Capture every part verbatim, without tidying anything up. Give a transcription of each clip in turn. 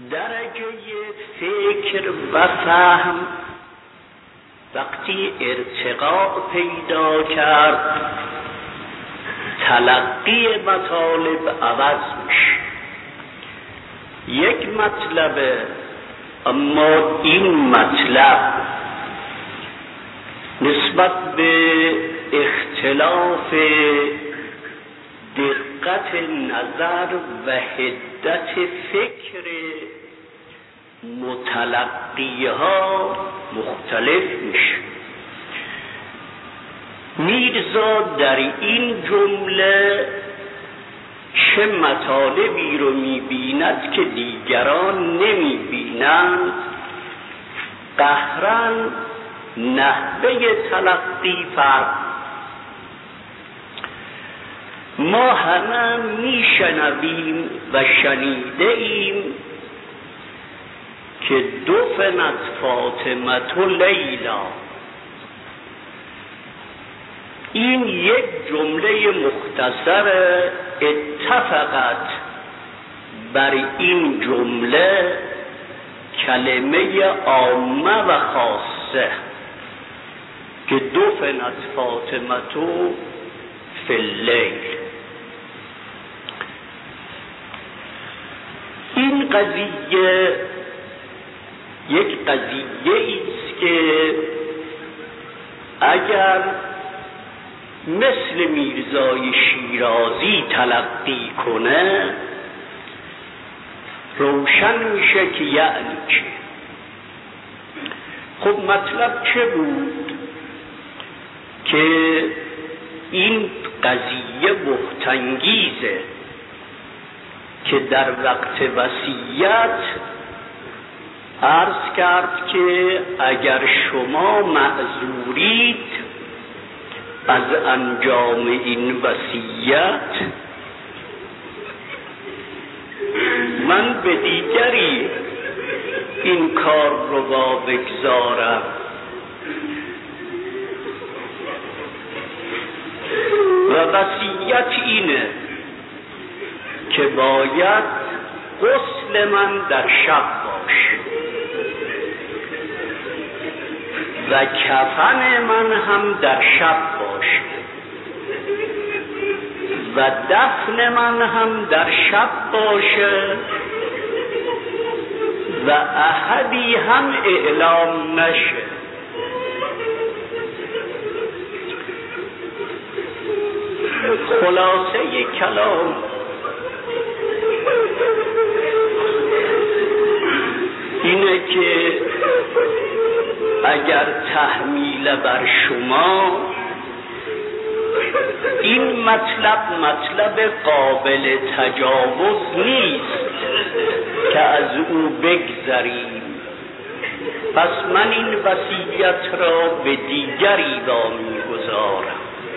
درجه فکر و فهم وقتی ارتقاء پیدا کرد، تلقی مطالب عوض میشه. یک مطلبه، اما این مطلب نسبت به اختلاف دقت نظر و حدت فکر متلقی ها مختلف میشه. میرزا در این جمله چه مطالبی رو میبیند که دیگران نمیبینند، قهرن نحوه تلقی فرق. ما همه میشنویم و شنیده ایم که دفنت فاطمه و لیلا. این یک جمله مختصر اتفقت بر این جمله کلمه عامه و خاصه که دفنت فاطمه فی اللیل. این قضیه یک قضیه است که اگر مثل میرزای شیرازی تلقی کنه روشن میشه که یعنی چه. خب مطلب چه بود؟ که این قضیه بهت‌انگیزه که در وقت وصیت عرض کرد که اگر شما معذورید از انجام این وصیت، من به دیگری این کار رو با بگذارم. و وصیت اینه که باید غسل من در شب باشه و کفن من هم در شب باشه و دفن من هم در شب باشه و احدی هم اعلام نشه. خلاصه کلام اینه که اگر تحمیل بر شما این مطلب مطلب قابل تجاوز نیست که از او بگذریم، پس من این وصیت را به دیگری وامی گذارم.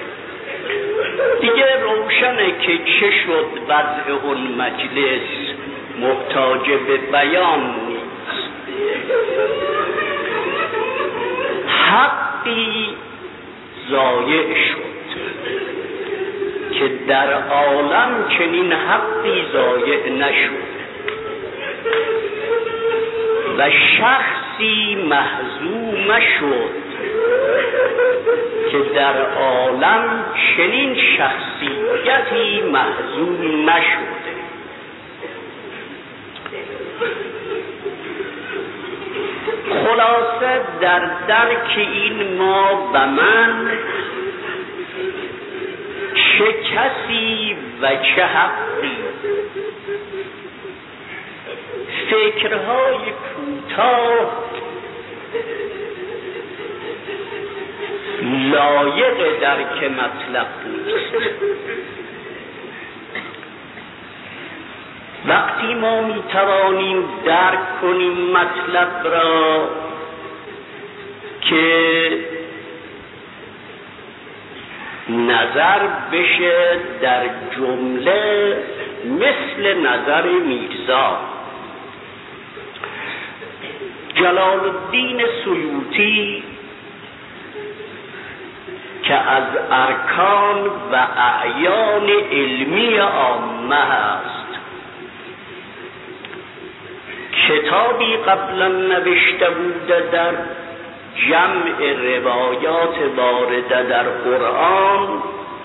دیگه روشنه که چه شد وضع اون مجلس محتاج به بیان نیست. حقی ضایع شد که در عالم چنین حقی ضایع نشد و شخصی محزوم شد که در عالم چنین شخصیتی محزوم نشده. خلاصه در درک این ما و من چه کسی و چه حقی فکرهای کوتاه لایق درک مطلب نیست. وقتی ما می توانیم درک کنیم مطلب را که نظر بشه در جمله مثل نظر میرزا. جلال الدین سیوطی که از ارکان و اعیان علمی عامه است، کتابی قبلا نوشته بوده در جمع روایات وارده در قرآن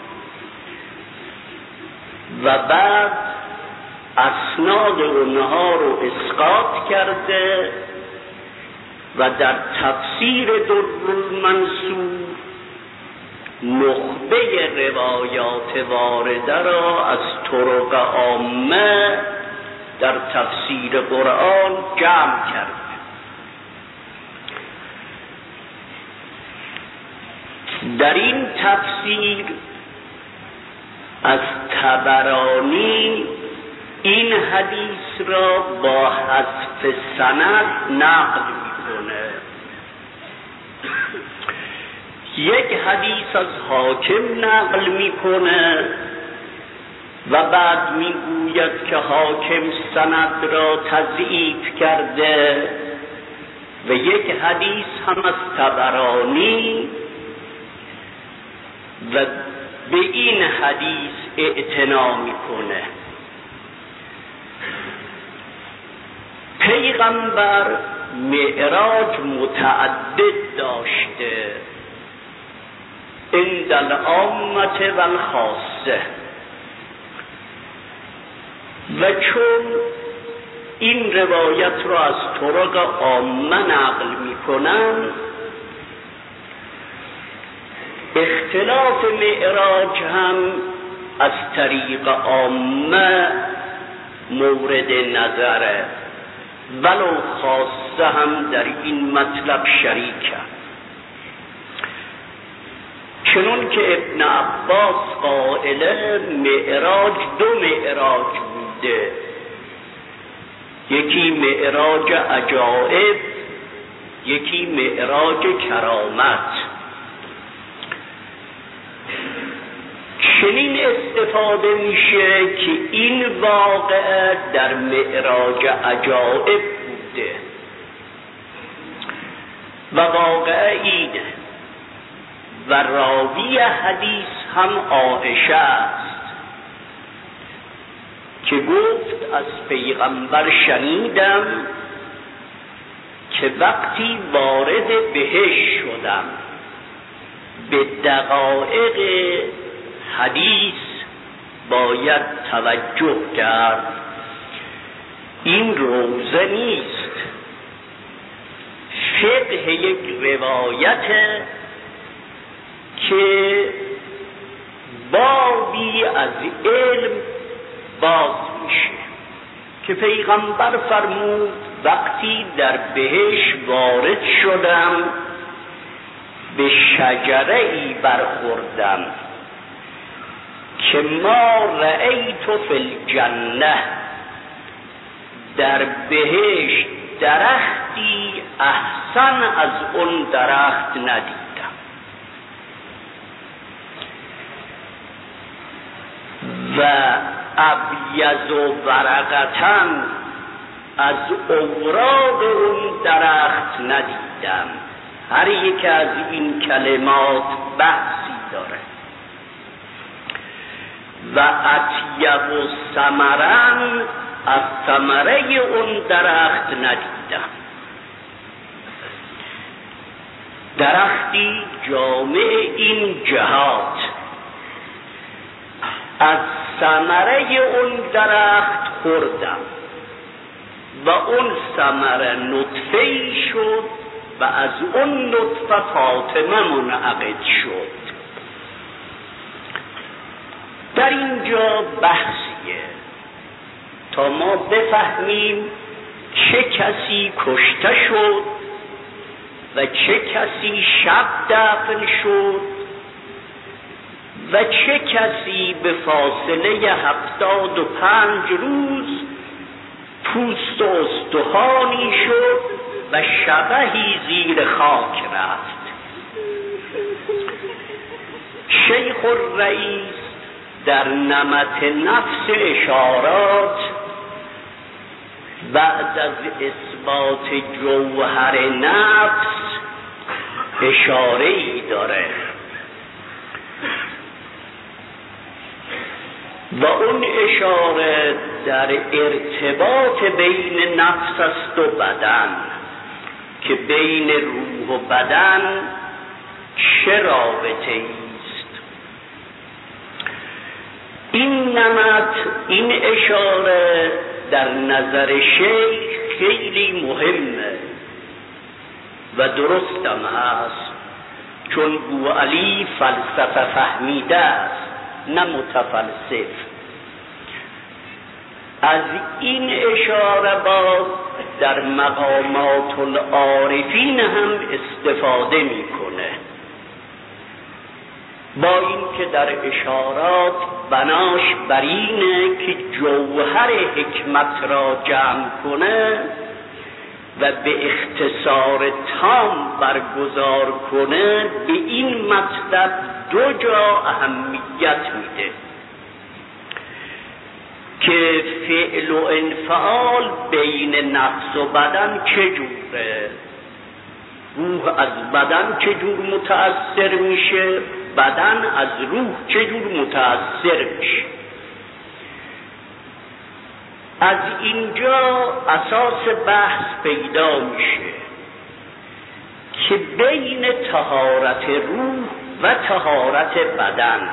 و بعد اسناد اونها رو اسقاط کرده و در تفسیر درالمنصور نخبه روایات وارده را از طرق عامه در تفسیر قرآن جمع کرد. در این تفسیر از طبرانی این حدیث را با حذف سند نقل میکنه. یک حدیث از حاکم نقل میکنه و بعد میگوید که حاکم سند را تضعیف کرده و یک حدیث هم از طبرانی و به این حدیث اعتنا میکنه. پیغمبر معراج متعدد داشته عند العامة و الخاصه و چون این روایت را از طرق عامه نقل میکنن، اختلاف معراج هم از طریق عامه مورد نظره، ولو خاصه هم در این مطلب شریکه. چنون که ابن عباس قائل معراج دو معراج بوده، یکی معراج عجائب، یکی معراج کرامت. چنین استفاده میشه که این واقعه در معراج عجائب بوده و واقعه اینه و راوی حدیث هم عایشه است که گفت از پیغمبر شنیدم که وقتی وارد بهشت شدم به دقایق حدیث باید توجه کرد. این روزه نیست، فقه یک روایت که بابی از علم باز میشه که پیغمبر فرمود وقتی در بهشت وارد شدم به شجره ای برخوردم که ما رأیت فی الجنه، در بهشت درختی احسن از اون درخت ندیدم. و ابیض و ورقتاً از اوراق اون درخت ندیدم. هر یک از این کلمات بحثی داره. و اطیب و ثمرن، از ثمره اون درخت ندیدم. درختی جامع این جهات، از ثمره اون درخت خوردم و اون ثمره نطفه‌ای شد و از اون نطفه فاطمه منعقد شد. در اینجا بحثیه تا ما بفهمیم چه کسی کشته شد و چه کسی شب دفن شد و چه کسی به فاصله هفتاد و پنج روز پوست و استخوانی شد و شبحی زیر خاک رفت. شیخ الرئیس در نمط نفس اشارات بعد از اثبات جوهر نفس اشاره‌ای داره و اون اشاره در ارتباط بین نفس است و بدن، که بین روح و بدن چه رابطه است. این نمط، این اشاره در نظر شیخ خیلی مهمه و درستم هست، چون بوعلی فلسفه فهمیده است نه متفلسف. از این اشاره باز در مقامات العارفین هم استفاده میکنه، با اینکه در اشارات بناش بر اینه که جوهر حکمت را جمع کنه و به اختصار تام برگزار کنه، به این مطلب دو جا اهمیت میده که فعل و انفعال بین نفس و بدن چجوره، روح از بدن چجور متأثر میشه، بدن از روح چجور متأثر میشه. از اینجا اساس بحث پیدا میشه که بین طهارت روح و طهارت بدن،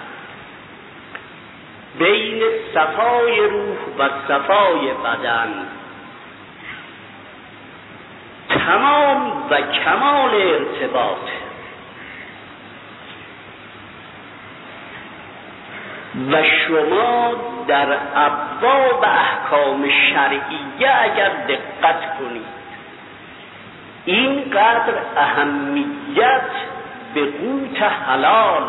بین صفای روح و صفای بدن تمام و کمال ارتباط. و شما در ابواب احکام شرعیه اگر دقت کنید، اینقدر اهمیت به قوت حلال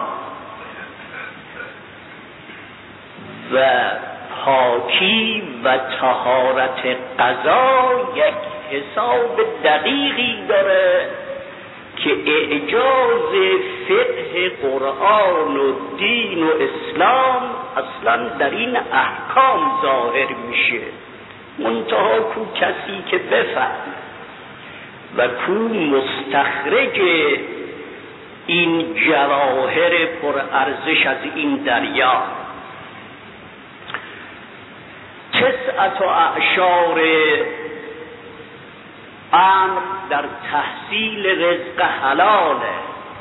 و پاکی و طهارت غذا یک حساب دقیقی داره که اعجاز فقه قرآن و دین و اسلام اصلا در این احکام ظاهر میشه. منتها کو کسی که بفهم و کو مستخرج این جواهر پرارزش از این دریا. تسعت و اعشار امر در تحصیل رزق حلاله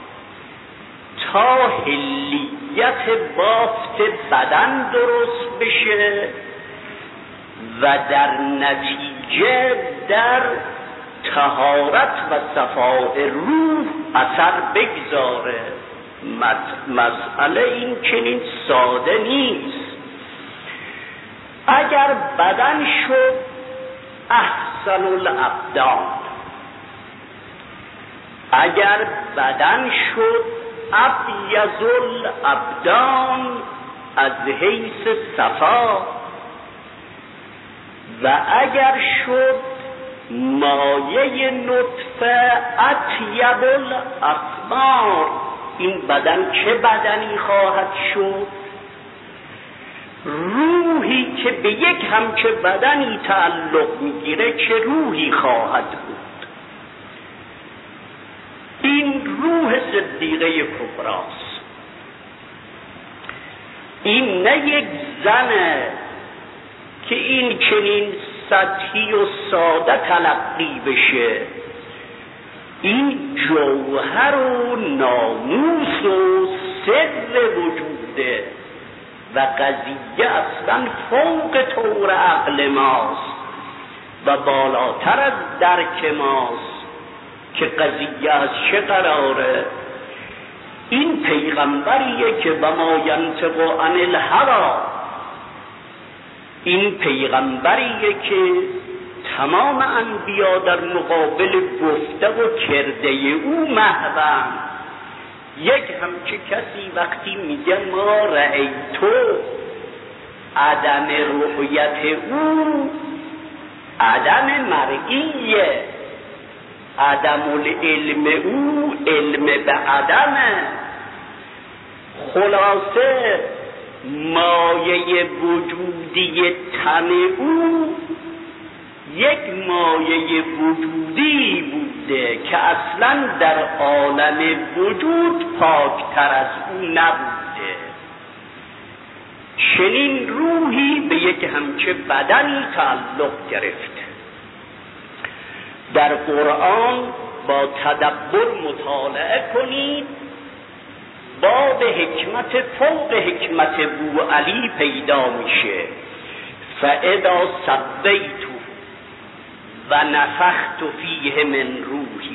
تا حلیت بافت بدن درست بشه و در نتیجه در طهارت و صفاء روح اثر بگذاره. مسئله این چنین ساده نیست. اگر بدن شد احسن الابدان، اگر بدن شد ابیض الابدان از حیث صفا، و اگر شد مایه نطفه اطیب الاثمار، این بدن چه بدنی خواهد شد؟ روحی که به یک همچه بدنی تعلق میگیره چه روحی خواهد بود؟ این روح صدیقه کبراست. این نه یک زنه که این چنین سطحی و ساده تلقی بشه، این جوهر و ناموس و سر وجوده و قضیه اصلا فوق طور عقل ماست و بالاتر از درک ماست که قضیه از چه قراره. این پیغمبریه که و ما ینطق عن الهوی، این پیغمبریه که تمام انبیا در مقابل گفته و کرده او محوم. یک همچه کسی وقتی میگه ما رأیتو، عدم رؤیت او عدم مرئیه، عدم العلم او علم به عدمه. خلاصه مایه وجودی تن او یک مایه وجودی بوده که اصلا در عالم وجود پاکتر از او نبوده. چنین روحی به یک همچه بدنی تعلق گرفت. در قرآن با تدبر مطالعه کنید، باب حکمت فوق حکمت بوعلی پیدا میشه. فاذا سویت و نفخت فیه من روحی،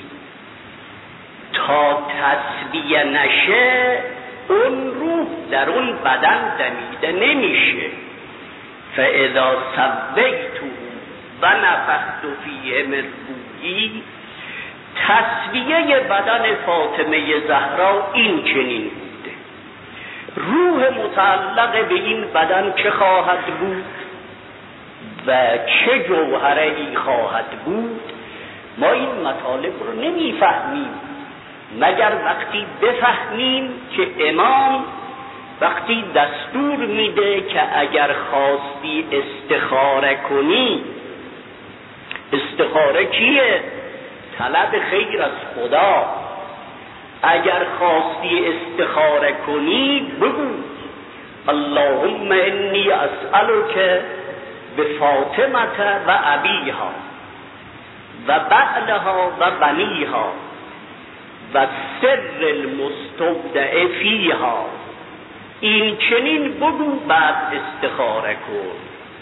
تا تسبیه نشه اون روح در اون بدن دمیده نمیشه. فاذا سویت و نفخت فیه من روحی، تسبیه بدن فاطمه زهرا این چنین بوده. روح متعلق به این بدن چه خواهد بود و چه جوهره ای خواهد بود، ما این مطالب رو نمیفهمیم مگر وقتی بفهمیم که امام وقتی دستور میده که اگر خواستی استخاره کنی، استخاره کیه؟ طلب خیر از خدا. اگر خواستی استخاره کنی بگو اللهم انی اسألک بفاطمة و ابیها و بعلها و بنیها و سر المستودع فیها. این چنین بگو بعد استخاره کن.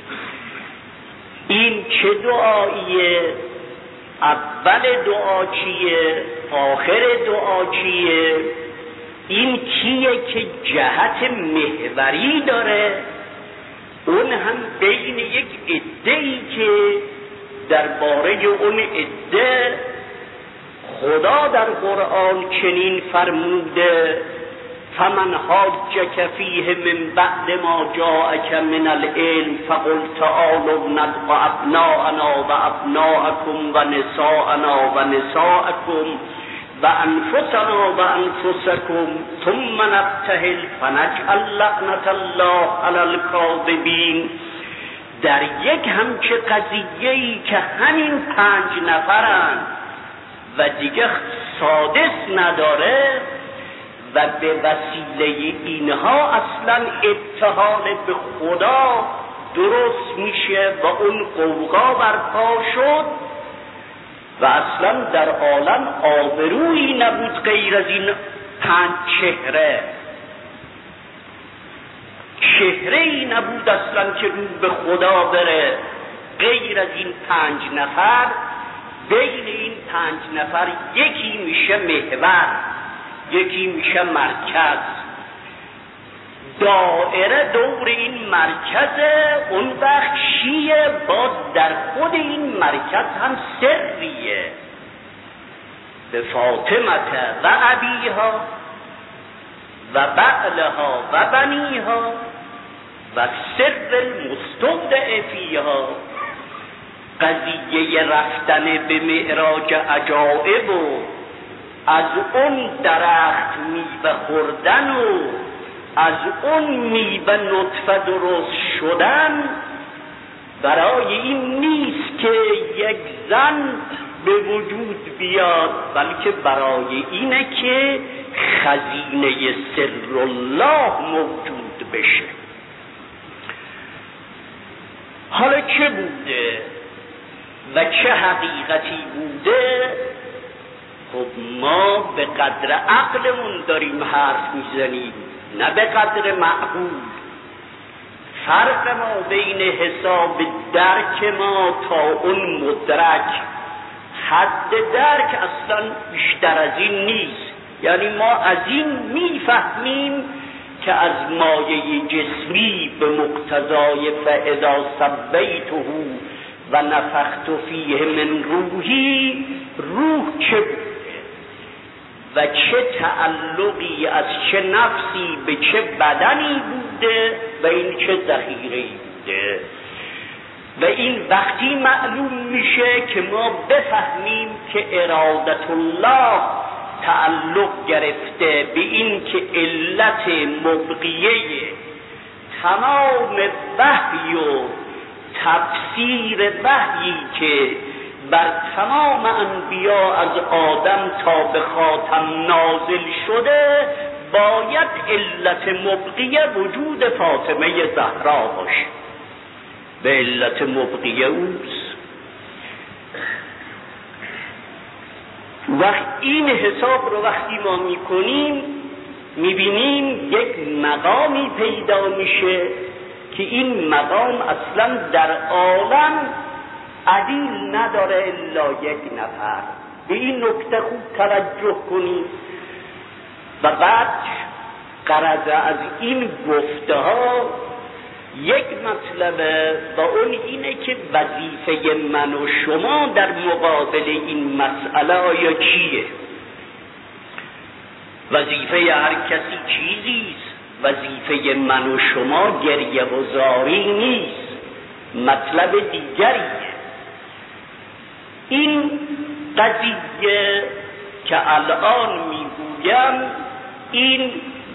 این چه دعاییه؟ اول دعا چیه؟ آخر دعا چیه؟ این کیه که جهت محوری داره؟ اون هم بین یک عده‌ای که درباره اون عده خدا در قرآن چنین فرموده فمن حاجک فیه من بعد ما جاءک من العلم فقل تعالوا ندع ابناءنا و ابناءکم و نساءنا و نساءکم و انفسنا و انفسکم ثم نبتهل فنجعل لعنة الله علی الکاذبین. در یک همچه قضیه‌ای که همین پنج نفرن و دیگه سادس نداره و به وسیله اینها اصلا اتحاد به خدا درست میشه و اون قوقا برپا شد و اصلا در عالم آبرویی نبود غیر از این پنج چهره. چهره‌ای نبود اصلا که رو به خدا بره غیر از این پنج نفر. بین این پنج نفر یکی میشه محور، یکی میشه مرکز. دائره دور این مرکزه. اون وقت چیه؟ باز در خود این مرکز هم سریه. به فاطمه و ابیها و بعلها و بنیها و سر المستودع فیها. قضیه رفتن به معراج عجائب و از اون درخت میوه خوردن و از اون میوه نطفه درست شدن برای این نیست که یک زن به وجود بیاد، بلکه برای اینه که خزینه سر الله موجود بشه. حالا چه بوده و چه حقیقتی بوده؟ خب ما به قدر عقلمون داریم حرف میزنیم، نه به قدر معقول. فرق ما بین حساب درک ما تا اون مدرک، حد درک اصلا بیشتر از این نیست. یعنی ما از این میفهمیم که از مایه جسمی به مقتضای فاذا سویته و نفخت فیه من روحی، روح چه بوده و چه تعلقی از چه نفسی به چه بدنی بوده و این چه ذخیره‌ای بوده. و این وقتی معلوم میشه که ما بفهمیم که ارادت الله تعلق گرفته به این که علت مبقیه تمام وحی و تفسیر وحیی که بر تمام انبیا از آدم تا به خاتم نازل شده باید علت مبقیه وجود فاطمه زهرا باشه، به علت مبقیه اوست. وقت این حساب رو وقتی ما میکنیم میبینیم یک مقامی پیدا میشه که این مقام اصلا در عالم عدیل نداره الا یک نفر. به این نکته خوب توجه کنید. و بعد غرض از این گفته ها یک مطلبه و اون اینه که وظیفه من و شما در مقابل این مسئله آیا چیه؟ وظیفه هر کسی چیزیست، وظیفه من و شما گریه و زاری نیست، مطلب دیگریه. این قضیه که الان میگویم این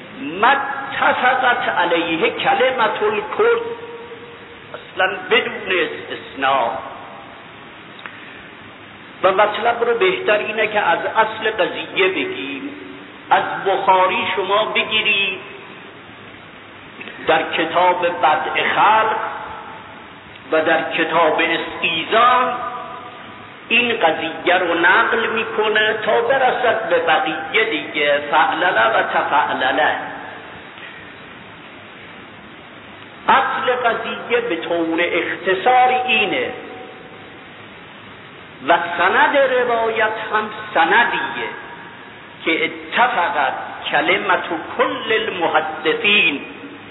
متفقت علیه کلمت الکل، اصلا بدون استثناء. و مطلب رو بهتر اینه که از اصل قضیه بگیم. از بخاری شما بگیرید در کتاب بدء خلق و در کتاب استیزان این قضیه رو نقل میکنه تا برسد به بقیه دیگه، فعلله و تفعلله. اصل قضیه به طور اختصار اینه و سند روایت هم سندیه که اتفقت کلمت کل المحدثین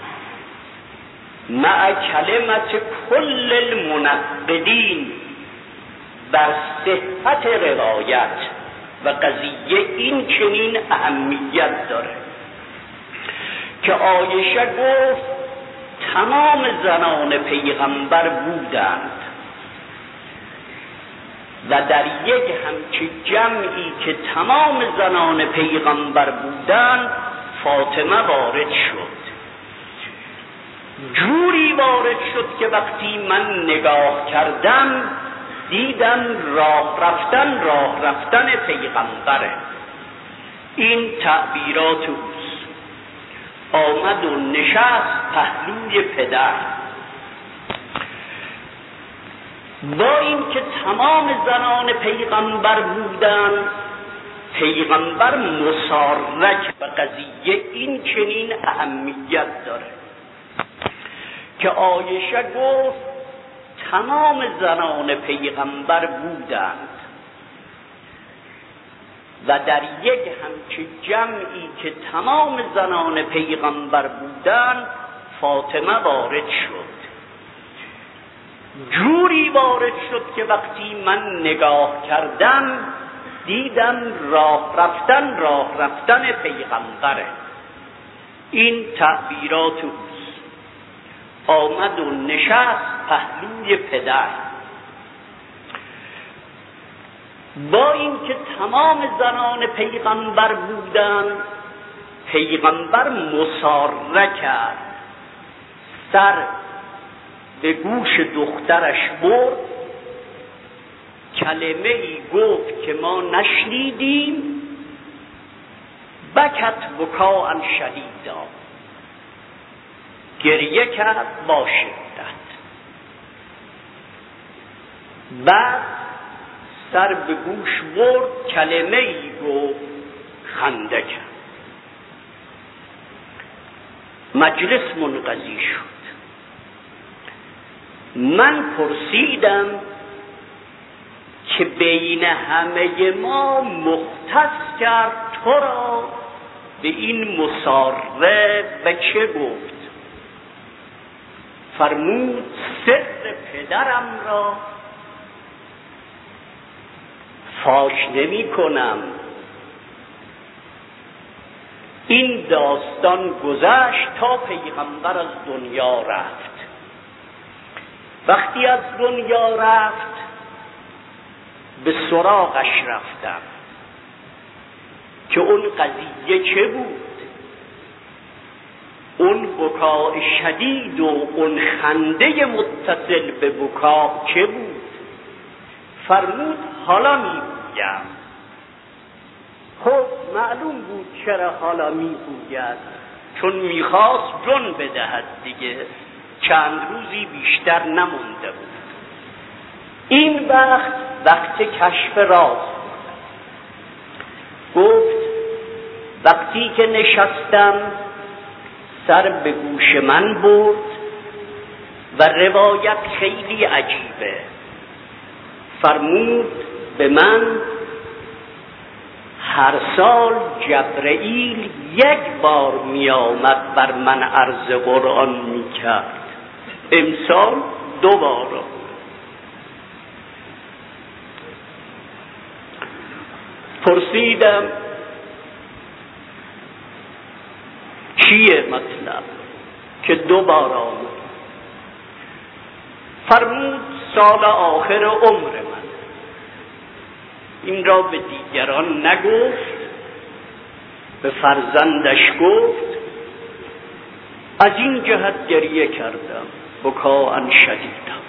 مع کلمت کل المنقدین بر صحت روایت. و قضیه این چنین اهمیت داره که عایشه گفت تمام زنان پیغمبر بودند و در یک همچه جمعی که تمام زنان پیغمبر بودند فاطمه وارد شد. جوری وارد شد که وقتی من نگاه کردم دیدم راه رفتن راه رفتن پیغمبره. این تعبیرات اوست. آمد و نشست پهلوی پدر. با این که تمام زنان پیغمبر بودن، پیغمبر مسارک و قضیه این چنین اهمیت داره که عایشه گفت تمام زنان پیغمبر بودند و در یک همچه جمعی که تمام زنان پیغمبر بودند فاطمه وارد شد. جوری وارد شد که وقتی من نگاه کردم دیدم راه رفتن راه رفتن پیغمبره. این تعبیرات اوست. آمد و نشست پهلوی پدر. با این که تمام زنان پیغمبر بودن، پیغمبر مساره کرد، سر به گوش دخترش برد، کلمه ای گفت که ما نشنیدیم، بکت بکاء شدیدا، گریه کرد با شدت. بعد سر به گوش برد، کلمه ای گفت، خنده کرد. مجلس منقضی شد. من پرسیدم که بین همه ما مختص کرد تو را به این مساره و چه گفت؟ فرمود سر پدرم را فاش نمی کنم. این داستان گذشت تا پیغمبر از دنیا رفت. وقتی از دنیا رفت به سراغش رفتم که اون قضیه چه بود، اون بکاء شدید و اون خنده متصل به بکاء چه بود؟ فرمود حالا میگویم. خب معلوم بود چرا حالا میگوید، چون میخواست جون بدهد دیگه، چند روزی بیشتر نمونده بود. این وقت وقت کشف راز گفت وقتی که نشستم سر به گوش من برد و روایت خیلی عجیبه. فرمود به من هر سال جبرئیل یک بار می آمد بر من عرض قرآن می کرد، امسال دو بار. پرسیدم چیه مطلب که دو بار آمد؟ فرمود سال آخر عمر من. این را به دیگران نگفت، به فرزندش گفت. از این جهت گریه کردم، بکاء شدیدا.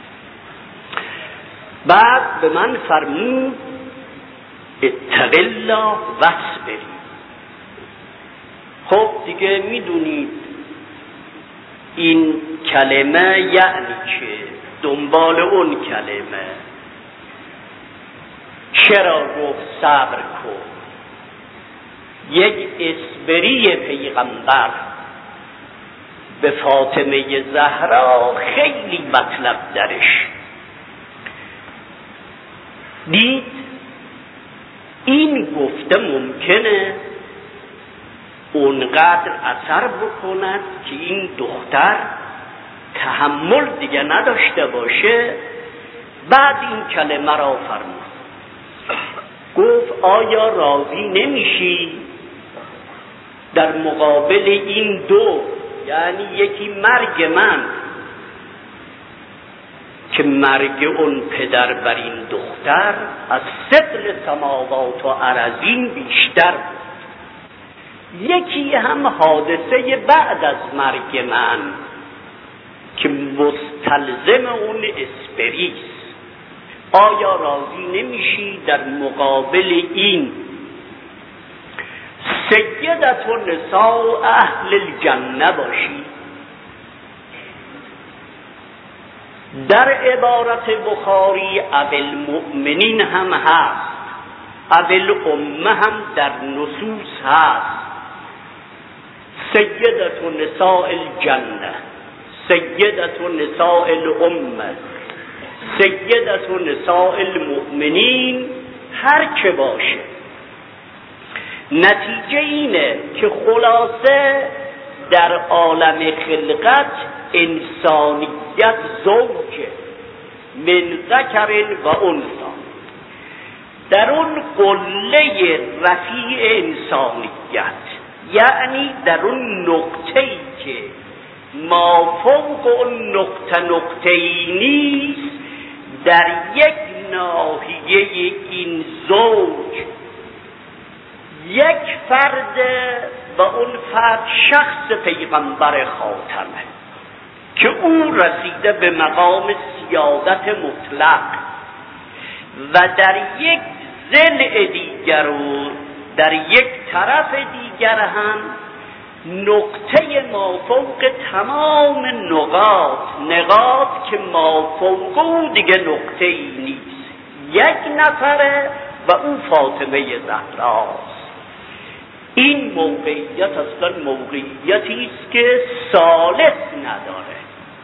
بعد به من فرمود اتق الله واصبر. خب دیگه میدونید این کلمه یعنی چه، دنبال اون کلمه. چرا گفت صبر کن؟ یک اسبری پیغمبر به فاطمه زهرا خیلی مطلب درش دید. این گفته ممکنه اونقدر اثر بکند که این دختر تحمل دیگه نداشته باشه. بعد این کلمه را فرمود، گفت آیا راضی نمیشی در مقابل این دو، یعنی یکی مرگ من که مرگ اون پدر بر این دختر از ستر سماوات و ارضین بیشتر بود، یکی هم حادثه بعد از مرگ من که مستلزم اون اسپریست. آیا راضی نمیشی در مقابل این سیدت و نساء اهل الجنه باشی؟ در عبارت بخاری ابوالمؤمنین هم هست، ابوالامه هم در نصوص هست. سیدت و نساء الجنه، سیدت و نساء الامه، سیدت و نساء المؤمنین، هر که باشه. نتیجه اینه که خلاصه در عالم خلقت انسانیت زوجه، من ذکر و انثی. در اون قله رفیع انسانیت، یعنی در اون نقطه‌ای که ما فوق اون نقطه نقطه‌ای نیست، در یک ناحیه این زوج یک فرد و اون فرد شخص پیغمبر خاتمه که او رسیده به مقام سیادت مطلق و در یک ضلع دیگر و در یک طرف دیگر هم نقطه مافوق تمام نقاط، نقاط که مافوق او دیگه نقطه ای نیست، یک نفره و او فاطمه زهراست. این موقعیت اصلا موقعیتی است که ثالث نداره،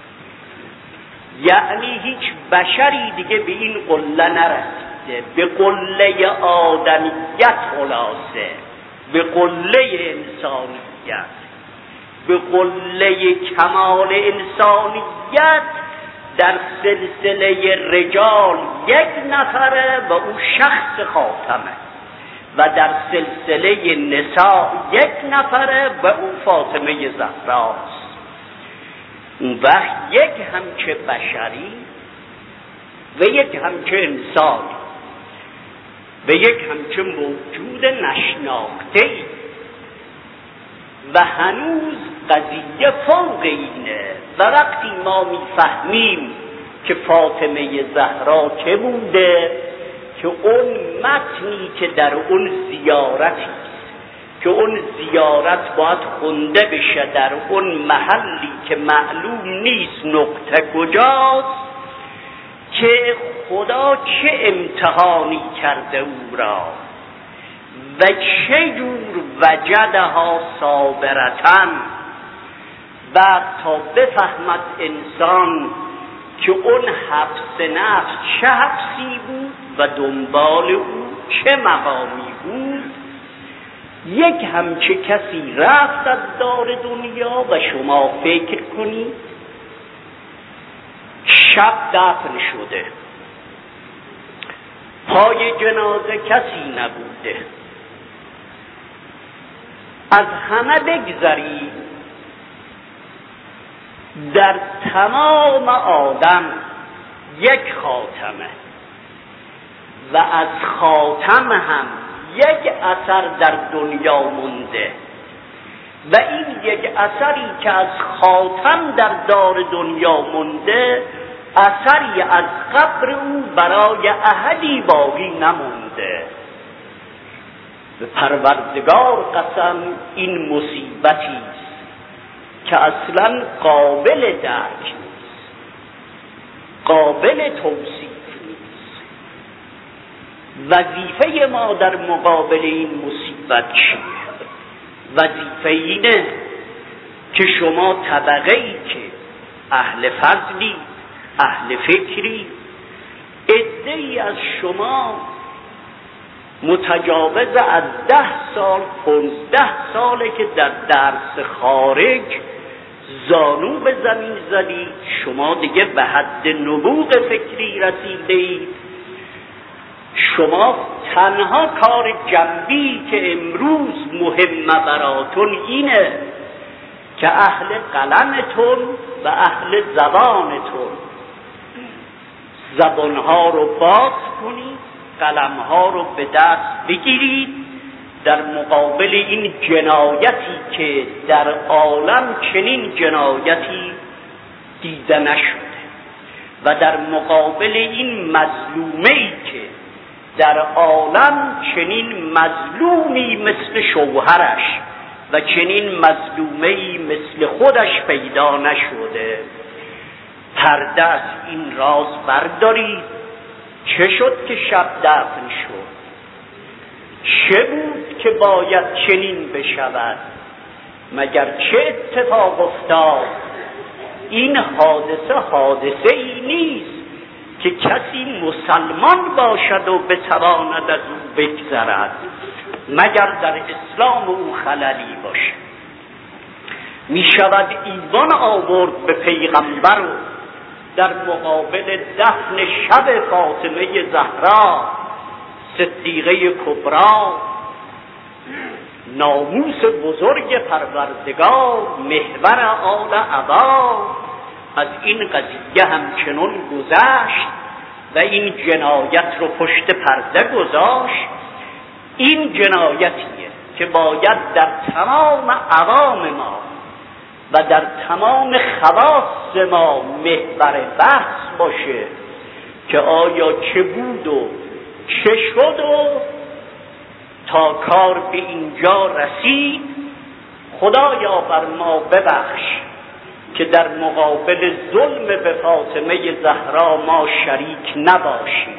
یعنی هیچ بشری دیگه به این قله نرسیده، به قله آدمیت خلاصه، به قله انسانیت، به قله کمال انسانیت. در سلسله رجال یک نفره و او شخص خاتمه و در سلسله نساء یک نفره و او فاطمه زهراست. اون وقت یک همچه بشری و یک همچه انسان و یک همچه موجود نشناخته‌ای و هنوز قضیه فوق اینه. و وقتی ما میفهمیم که فاطمه زهرا چه بوده، که اون متنی که در اون زیارتی که اون زیارت باید خونده بشه در اون محلی که معلوم نیست نقطه کجاست، که خدا چه امتحانی کرده او را و چه جور وجدها صابرتن، بعد تا بفهمد انسان که اون حبس نفس چه حبسی بود و دنبال او چه مقامی بود. یک همچه کسی رفت از دار دنیا و شما فکر کنید شب دفن شده، پای جنازه کسی نبوده. از همه بگذری، در تمام آدم یک خاتمه و از خاتم هم یک اثر در دنیا مونده و این یک اثری که از خاتم در دار دنیا مونده اثری از قبر او برای احدی باقی نمونده. به پروردگار قسم این مصیبتی است که اصلا قابل درک نیست، قابل توصیف نیست. وظیفه ما در مقابل این مصیبت چیه؟ وظیفه اینه که شما طبقه ای که اهل فضلی، اهل فکری، عده‌ای از شما متجاوز از ده سال پونزده ساله که در درس خارج زانو به زمین زدید، شما دیگه به حد نبوغ فکری رسیده اید. شما تنها کار جنبی که امروز مهم براتون اینه که اهل قلمتون و اهل زبانتون زبانها رو باز کنید، قلمها رو به دست بگیرید در مقابل این جنایتی که در عالم چنین جنایتی دیده نشده و در مقابل این مظلومه‌ای که در عالم چنین مظلومی مثل شوهرش و چنین مظلومه‌ای مثل خودش پیدا نشده. پرده از این راز بردارید. چه شد که شب دفن شد؟ چه بود که باید چنین بشود؟ مگر چه اتفاق افتاد؟ این حادثه حادثه ای نیست که کسی مسلمان باشد و بتواند از او بگذرد، مگر در اسلام او خللی باشد. می شود ایوان آورد به پیغمبر و در مقابل دفن شب فاطمه زهرا صدیقه کبرا، ناموس بزرگ پروردگار، محور آل عبا، از این قضیه همچنان گذشت و این جنایت رو پشت پرده گذاشت. این جنایتیه که باید در تمام عوام ما و در تمام خواص ما محور بحث باشه که آیا چه بود و چه شد و تا کار به اینجا رسید. خدایا بر ما ببخش که در مقابل ظلم به فاطمه زهرا ما شریک نباشیم.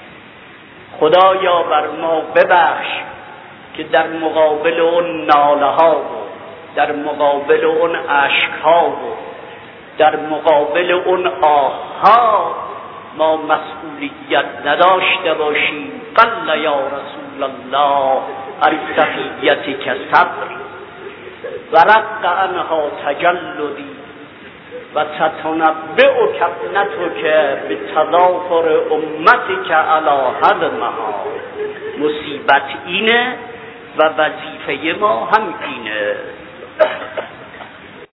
خدایا بر ما ببخش که در مقابل اون ناله ها و در مقابل اون اشک ها و در مقابل اون آه ها ما مسئولیت نداشته باشیم. قل یا رسول الله الصفیتی که صبر و رق عنها تجلدی و تتنبع کبنتو که به تضافر امتی که علا هدمها. مصیبت اینه و وظیفه ما هم اینه.